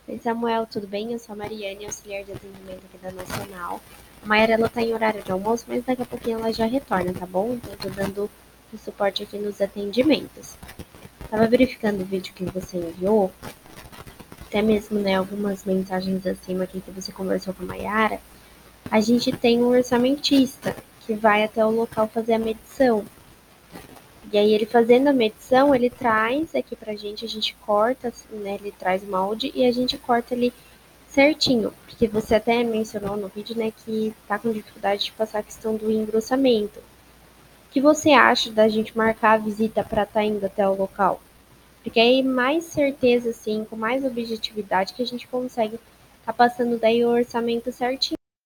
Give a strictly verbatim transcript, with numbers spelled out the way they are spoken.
Oi, Samuel, tudo bem? Eu sou a Mariane, auxiliar de atendimento aqui da Nacional. A Mayara, ela tá em horário de almoço, mas daqui a pouquinho ela já retorna, tá bom? Então, eu tô dando o suporte aqui nos atendimentos. Tava verificando o vídeo que você enviou, até mesmo, né, algumas mensagens acima aqui que você conversou com a Mayara. A gente tem um orçamentista que vai até o local fazer a medição. E aí, ele fazendo a medição, ele traz aqui pra gente, a gente corta, né, ele traz o molde e a gente corta ali certinho, porque você até mencionou no vídeo, né, que tá com dificuldade de passar a questão do engrossamento. O que você acha da gente marcar a visita para estar tá indo até o local? Porque aí mais certeza, assim, com mais objetividade que a gente consegue tá passando daí o orçamento certinho.